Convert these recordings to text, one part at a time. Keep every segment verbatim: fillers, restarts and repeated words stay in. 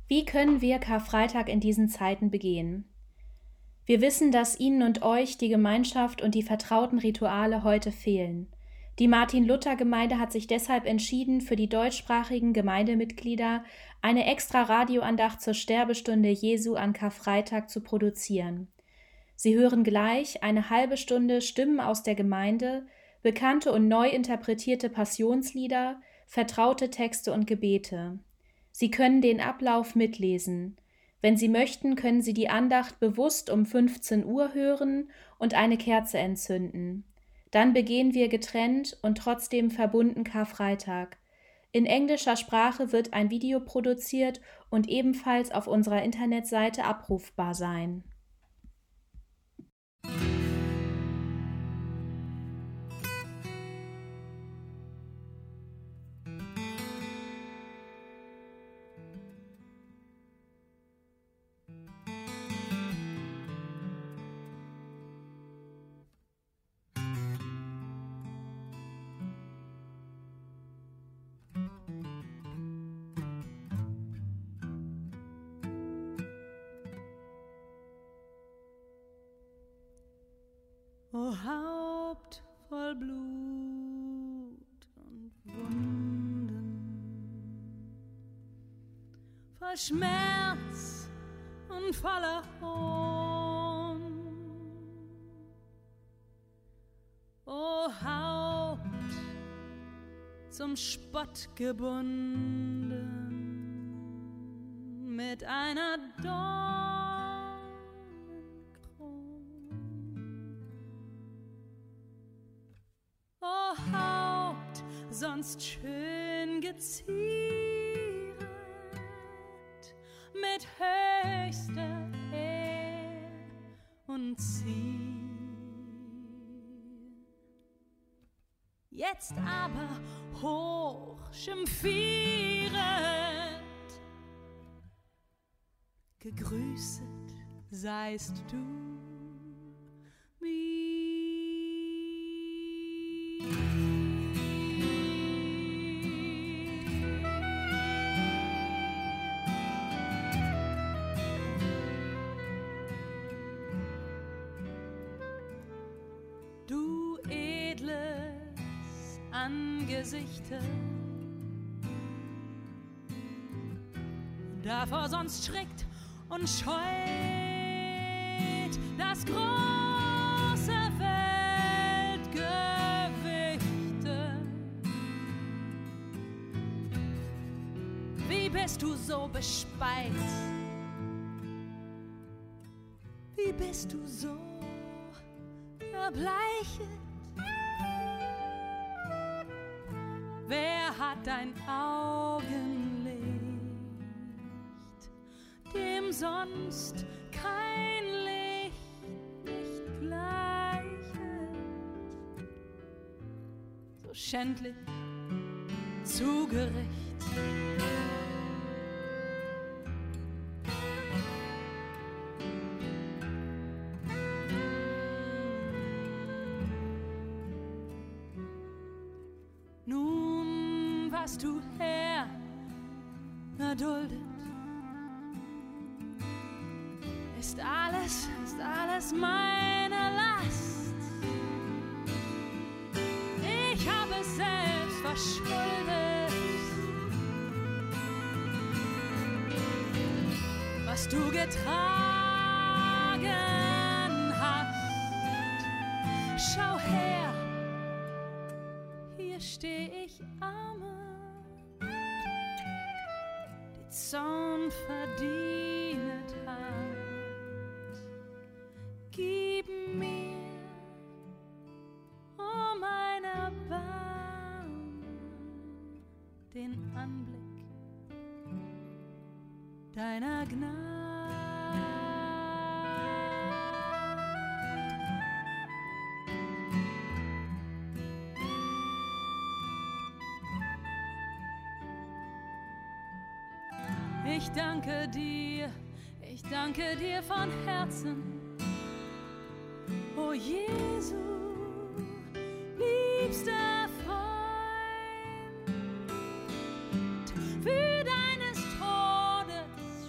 Wie können wir Karfreitag in diesen Zeiten begehen? Wir wissen, dass Ihnen und euch die Gemeinschaft und die vertrauten Rituale heute fehlen. Die Martin-Luther-Gemeinde hat sich deshalb entschieden, für die deutschsprachigen Gemeindemitglieder eine extra Radioandacht zur Sterbestunde Jesu an Karfreitag zu produzieren. Sie hören gleich eine halbe Stunde Stimmen aus der Gemeinde, bekannte und neu interpretierte Passionslieder, vertraute Texte und Gebete. Sie können den Ablauf mitlesen. Wenn Sie möchten, können Sie die Andacht bewusst um fünfzehn Uhr hören und eine Kerze entzünden. Dann begehen wir getrennt und trotzdem verbunden Karfreitag. In englischer Sprache wird ein Video produziert und ebenfalls auf unserer Internetseite abrufbar sein. O Haupt voll Blut und Wunden, voll Schmerz und voller Hohn. O Haupt zum Spott gebunden mit einer Dorn. Sonst schön gezieret mit höchster Ehr und Ziel. Jetzt aber hoch schimpfieret, gegrüßet seist du mir. Angesichte, davor sonst schreckt und scheut das große Weltgewichte. Wie bist du so bespeit? Wie bist du so erbleichet? Wer hat dein Augenlicht, dem sonst kein Licht nicht gleichet? So schändlich zugericht. Was du Herr erduldet, ist alles, ist alles meine Last. Ich habe es selbst verschuldet, was du getragen hast. Schau her, hier steh ich arme, Zorn verdient hat. Gib mir, oh mein Erbarmen, den Anblick deiner Gnade. Ich danke dir, ich danke dir von Herzen, o Jesu, liebster Freund, für deines Todes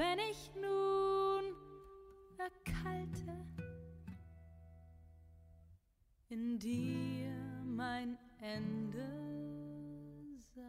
wenn ich nun erkalte, in dir mein Ende sei.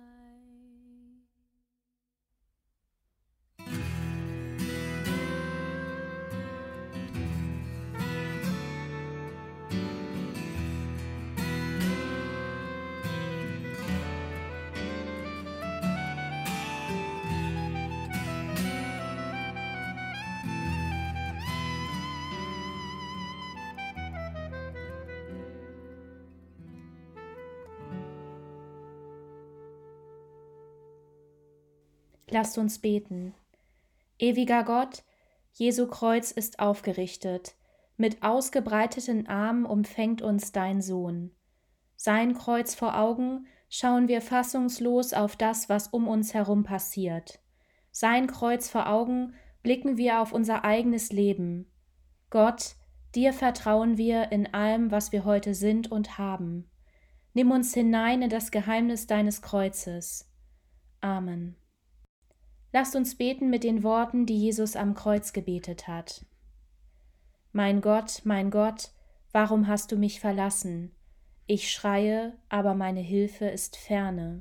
Lasst uns beten. Ewiger Gott, Jesu Kreuz ist aufgerichtet. Mit ausgebreiteten Armen umfängt uns dein Sohn. Sein Kreuz vor Augen schauen wir fassungslos auf das, was um uns herum passiert. Sein Kreuz vor Augen blicken wir auf unser eigenes Leben. Gott, dir vertrauen wir in allem, was wir heute sind und haben. Nimm uns hinein in das Geheimnis deines Kreuzes. Amen. Lasst uns beten mit den Worten, die Jesus am Kreuz gebetet hat. Mein Gott, mein Gott, warum hast du mich verlassen? Ich schreie, aber meine Hilfe ist ferne.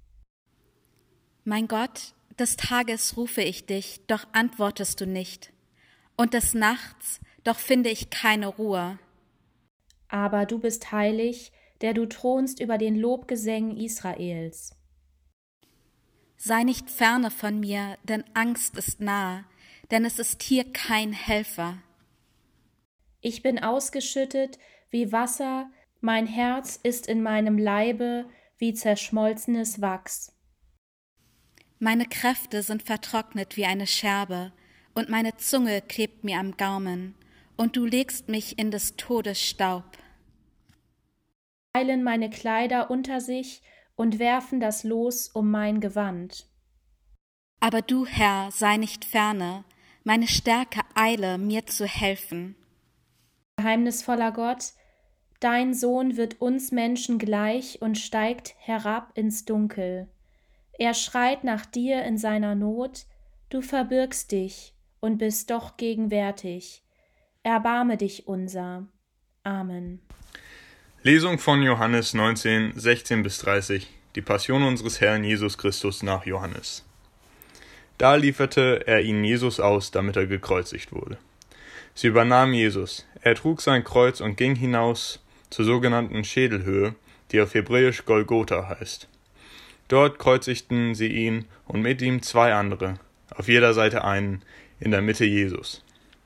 Mein Gott, des Tages rufe ich dich, doch antwortest du nicht. Und des Nachts, doch finde ich keine Ruhe. Aber du bist heilig, der du thronst über den Lobgesängen Israels. Sei nicht ferne von mir, denn Angst ist nah, denn es ist hier kein Helfer. Ich bin ausgeschüttet wie Wasser, mein Herz ist in meinem Leibe wie zerschmolzenes Wachs. Meine Kräfte sind vertrocknet wie eine Scherbe, und meine Zunge klebt mir am Gaumen, und du legst mich in des Todes Staub. Teilen meine Kleider unter sich und werfen das Los um mein Gewand. Aber du, Herr, sei nicht ferne, meine Stärke eile, mir zu helfen. Geheimnisvoller Gott, dein Sohn wird uns Menschen gleich und steigt herab ins Dunkel. Er schreit nach dir in seiner Not, du verbirgst dich und bist doch gegenwärtig. Erbarme dich unser. Amen. Lesung von Johannes neunzehn, sechzehn bis dreißig, die Passion unseres Herrn Jesus Christus nach Johannes. Da lieferte er ihnen Jesus aus, damit er gekreuzigt wurde. Sie übernahmen Jesus. Er trug sein Kreuz und ging hinaus zur sogenannten Schädelhöhe, die auf Hebräisch Golgotha heißt. Dort kreuzigten sie ihn und mit ihm zwei andere, auf jeder Seite einen, in der Mitte Jesus.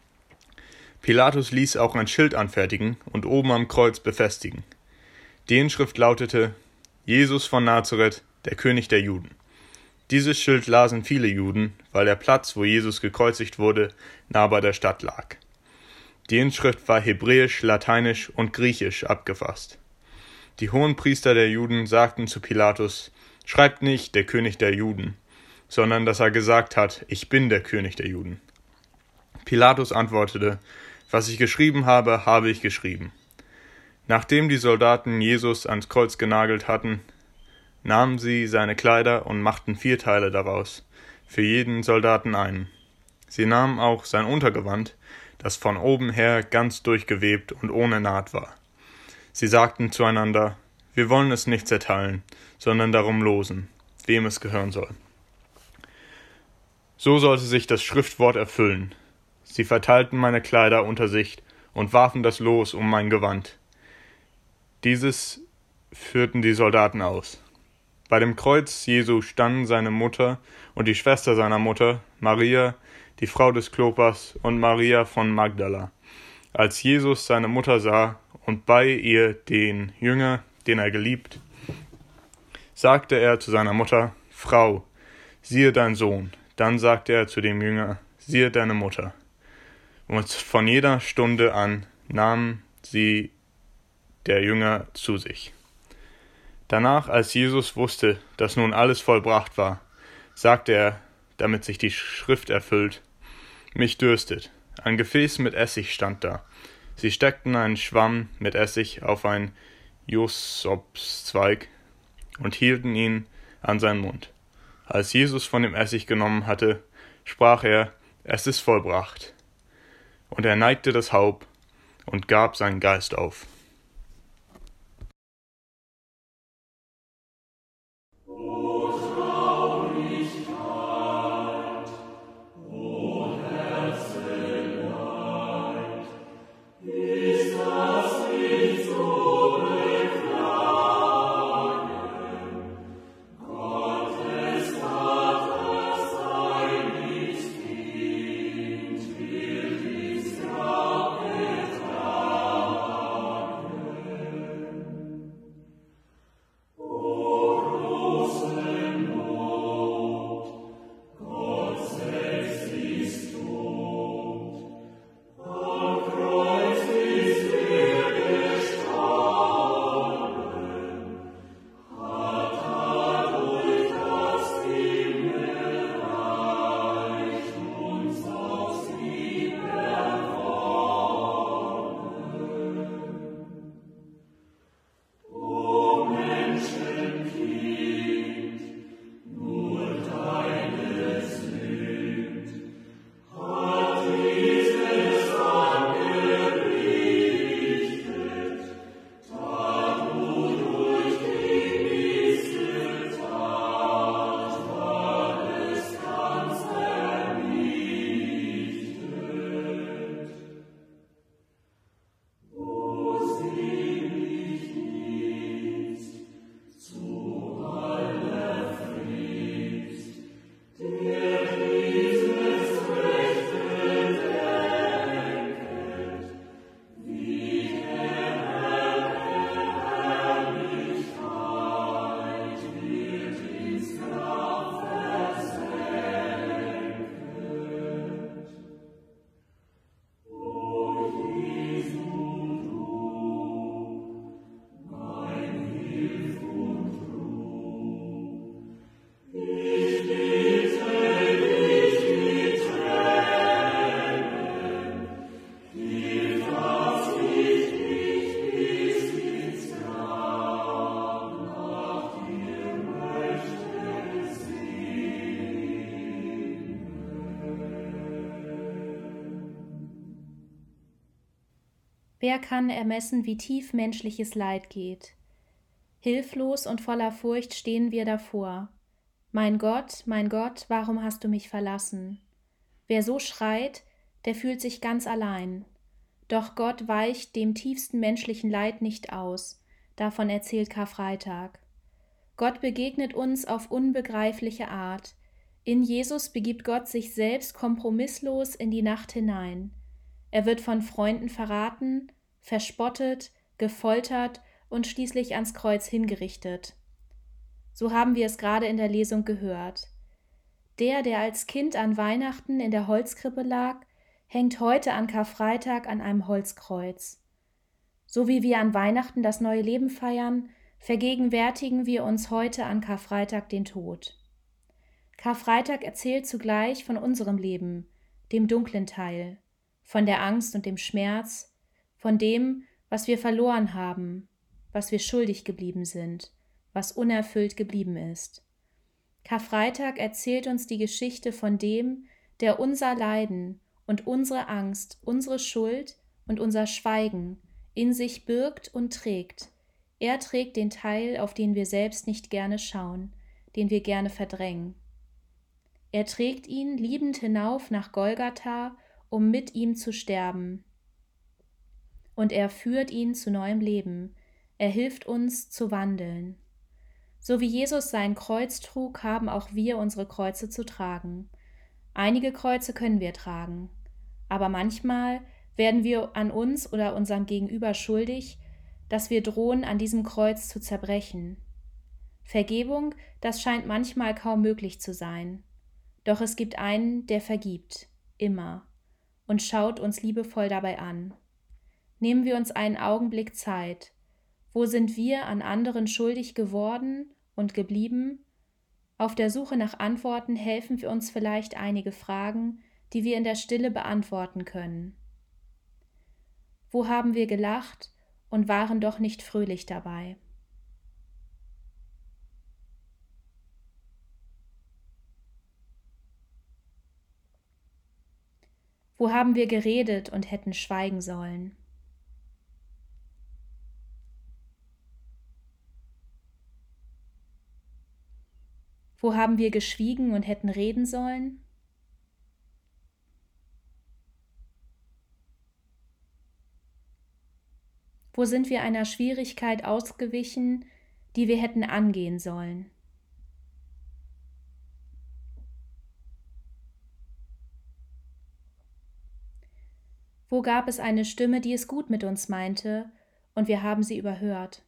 Pilatus ließ auch ein Schild anfertigen und oben am Kreuz befestigen. Die Inschrift lautete: Jesus von Nazareth, der König der Juden. Dieses Schild lasen viele Juden, weil der Platz, wo Jesus gekreuzigt wurde, nah bei der Stadt lag. Die Inschrift war hebräisch, lateinisch und griechisch abgefasst. Die Hohenpriester der Juden sagten zu Pilatus: Schreibt nicht der König der Juden, sondern dass er gesagt hat: Ich bin der König der Juden. Pilatus antwortete: Was ich geschrieben habe, habe ich geschrieben. Nachdem die Soldaten Jesus ans Kreuz genagelt hatten, nahmen sie seine Kleider und machten vier Teile daraus, für jeden Soldaten einen. Sie nahmen auch sein Untergewand, das von oben her ganz durchgewebt und ohne Naht war. Sie sagten zueinander: Wir wollen es nicht zerteilen, sondern darum losen, wem es gehören soll. So sollte sich das Schriftwort erfüllen. Sie verteilten meine Kleider unter sich und warfen das Los um mein Gewand. Dieses führten die Soldaten aus. Bei dem Kreuz Jesu standen seine Mutter und die Schwester seiner Mutter, Maria, die Frau des Klopas, und Maria von Magdala. Als Jesus seine Mutter sah und bei ihr den Jünger, den er geliebt, sagte er zu seiner Mutter: Frau, siehe dein Sohn. Dann sagte er zu dem Jünger: Siehe deine Mutter. Und von jeder Stunde an nahm sie der Jünger zu sich. Danach, als Jesus wusste, dass nun alles vollbracht war, sagte er, damit sich die Schrift erfüllt: Mich dürstet. Ein Gefäß mit Essig stand da. Sie steckten einen Schwamm mit Essig auf einen Jesopszweig und hielten ihn an seinen Mund. Als Jesus von dem Essig genommen hatte, sprach er: es ist vollbracht. Und er neigte das Haupt und gab seinen Geist auf. Wer kann ermessen, wie tief menschliches Leid geht? Hilflos und voller Furcht stehen wir davor. Mein Gott, mein Gott, warum hast du mich verlassen? Wer so schreit, der fühlt sich ganz allein. Doch Gott weicht dem tiefsten menschlichen Leid nicht aus. Davon erzählt Karfreitag. Gott begegnet uns auf unbegreifliche Art. In Jesus begibt Gott sich selbst kompromisslos in die Nacht hinein. Er wird von Freunden verraten, verspottet, gefoltert und schließlich ans Kreuz hingerichtet. So haben wir es gerade in der Lesung gehört. Der, der als Kind an Weihnachten in der Holzkrippe lag, hängt heute an Karfreitag an einem Holzkreuz. So wie wir an Weihnachten das neue Leben feiern, vergegenwärtigen wir uns heute an Karfreitag den Tod. Karfreitag erzählt zugleich von unserem Leben, dem dunklen Teil, von der Angst und dem Schmerz, von dem, was wir verloren haben, was wir schuldig geblieben sind, was unerfüllt geblieben ist. Karfreitag erzählt uns die Geschichte von dem, der unser Leiden und unsere Angst, unsere Schuld und unser Schweigen in sich birgt und trägt. Er trägt den Teil, auf den wir selbst nicht gerne schauen, den wir gerne verdrängen. Er trägt ihn liebend hinauf nach Golgatha, um mit ihm zu sterben. Und er führt ihn zu neuem Leben. Er hilft uns zu wandeln. So wie Jesus sein Kreuz trug, haben auch wir unsere Kreuze zu tragen. Einige Kreuze können wir tragen, aber manchmal werden wir an uns oder unserem Gegenüber schuldig, dass wir drohen, an diesem Kreuz zu zerbrechen. Vergebung, das scheint manchmal kaum möglich zu sein. Doch es gibt einen, der vergibt, immer, und schaut uns liebevoll dabei an. Nehmen wir uns einen Augenblick Zeit. Wo sind wir an anderen schuldig geworden und geblieben? Auf der Suche nach Antworten helfen wir uns vielleicht einige Fragen, die wir in der Stille beantworten können. Wo haben wir gelacht und waren doch nicht fröhlich dabei? Wo haben wir geredet und hätten schweigen sollen? Wo haben wir geschwiegen und hätten reden sollen? Wo sind wir einer Schwierigkeit ausgewichen, die wir hätten angehen sollen? Wo gab es eine Stimme, die es gut mit uns meinte, und wir haben sie überhört?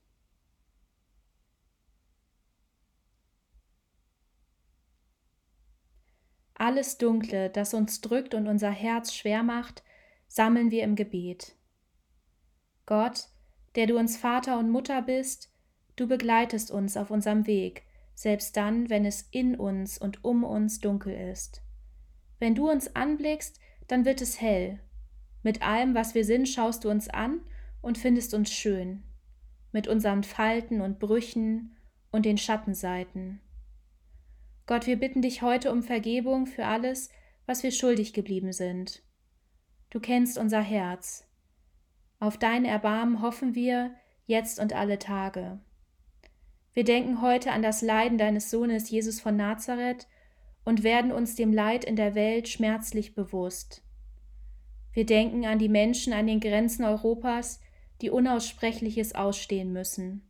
Alles Dunkle, das uns drückt und unser Herz schwer macht, sammeln wir im Gebet. Gott, der du uns Vater und Mutter bist, du begleitest uns auf unserem Weg, selbst dann, wenn es in uns und um uns dunkel ist. Wenn du uns anblickst, dann wird es hell. Mit allem, was wir sind, schaust du uns an und findest uns schön, mit unseren Falten und Brüchen und den Schattenseiten. Gott, wir bitten dich heute um Vergebung für alles, was wir schuldig geblieben sind. Du kennst unser Herz. Auf dein Erbarmen hoffen wir, jetzt und alle Tage. Wir denken heute an das Leiden deines Sohnes Jesus von Nazareth und werden uns dem Leid in der Welt schmerzlich bewusst. Wir denken an die Menschen an den Grenzen Europas, die Unaussprechliches ausstehen müssen.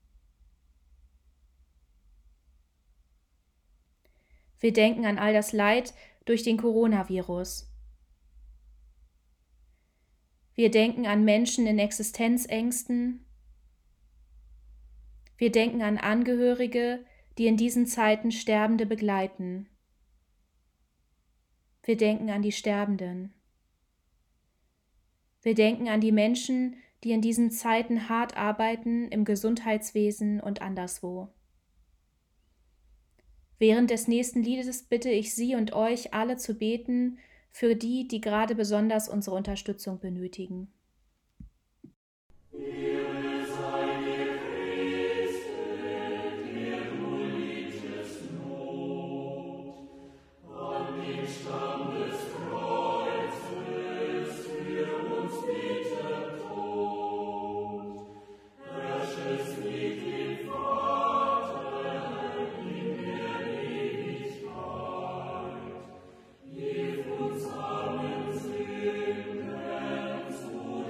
Wir denken an all das Leid durch den Coronavirus. Wir denken an Menschen in Existenzängsten. Wir denken an Angehörige, die in diesen Zeiten Sterbende begleiten. Wir denken an die Sterbenden. Wir denken an die Menschen, die in diesen Zeiten hart arbeiten im Gesundheitswesen und anderswo. Während des nächsten Liedes bitte ich Sie und euch alle zu beten für die, die gerade besonders unsere Unterstützung benötigen. Uns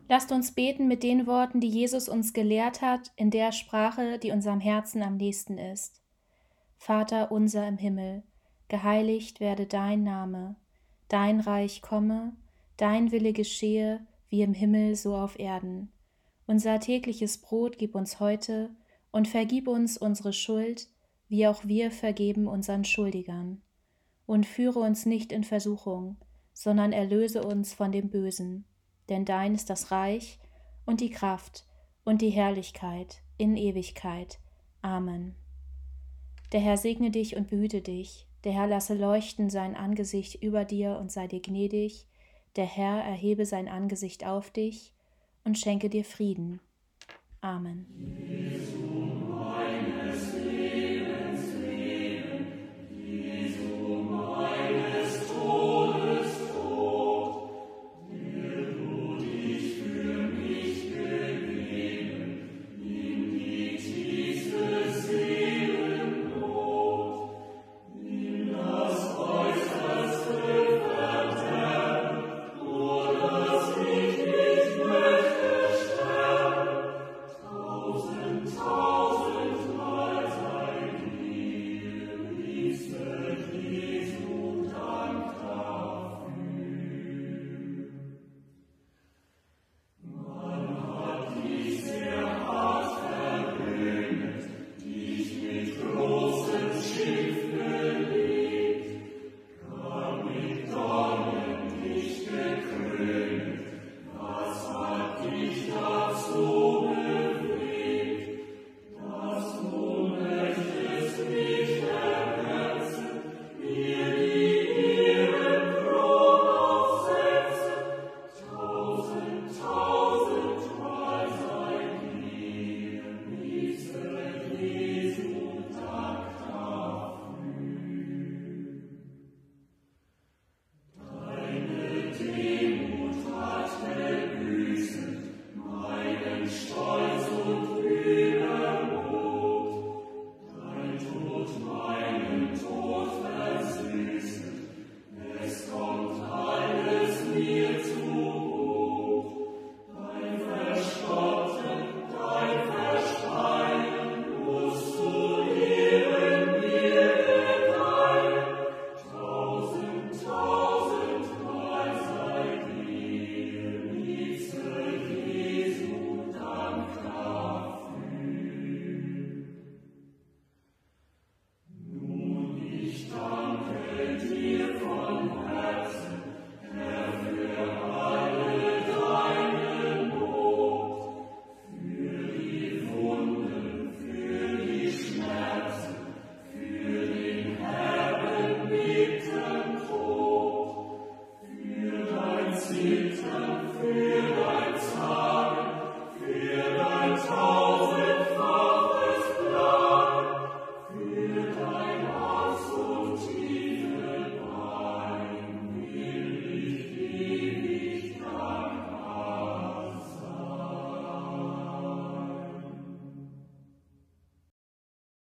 Lasst uns beten mit den Worten, die Jesus uns gelehrt hat, in der Sprache, die unserem Herzen am nächsten ist. Vater unser im Himmel, geheiligt werde dein Name, dein Reich komme, dein Wille geschehe, wie im Himmel so auf Erden. Unser tägliches Brot gib uns heute und vergib uns unsere Schuld, wie auch wir vergeben unseren Schuldigern. Und führe uns nicht in Versuchung, sondern erlöse uns von dem Bösen. Denn dein ist das Reich und die Kraft und die Herrlichkeit in Ewigkeit. Amen. Der Herr segne dich und behüte dich. Der Herr lasse leuchten sein Angesicht über dir und sei dir gnädig. Der Herr erhebe sein Angesicht auf dich und schenke dir Frieden. Amen.